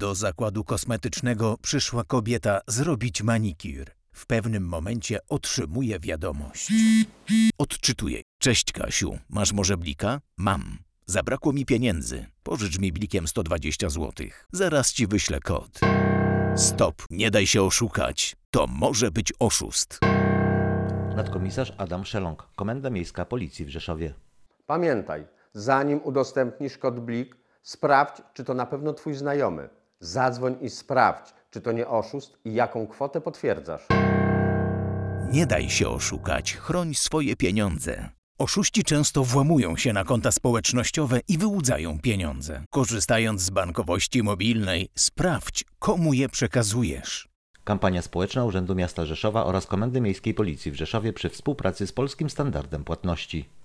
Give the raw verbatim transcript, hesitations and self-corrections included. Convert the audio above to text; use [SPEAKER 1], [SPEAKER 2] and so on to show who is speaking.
[SPEAKER 1] Do zakładu kosmetycznego przyszła kobieta zrobić manikir. W pewnym momencie otrzymuje wiadomość. Odczytuję. Cześć Kasiu, masz może blika? Mam. Zabrakło mi pieniędzy. Pożycz mi blikiem sto dwadzieścia złotych. Zaraz ci wyślę kod. Stop, nie daj się oszukać. To może być oszust.
[SPEAKER 2] Nadkomisarz Adam Szeląg, Komenda Miejska Policji w Rzeszowie.
[SPEAKER 3] Pamiętaj, zanim udostępnisz kod Blik, sprawdź, czy to na pewno twój znajomy. Zadzwoń i sprawdź, czy to nie oszust i jaką kwotę potwierdzasz.
[SPEAKER 1] Nie daj się oszukać, chroń swoje pieniądze. Oszuści często włamują się na konta społecznościowe i wyłudzają pieniądze. Korzystając z bankowości mobilnej, sprawdź, komu je przekazujesz.
[SPEAKER 2] Kampania społeczna Urzędu Miasta Rzeszowa oraz Komendy Miejskiej Policji w Rzeszowie przy współpracy z Polskim Standardem Płatności.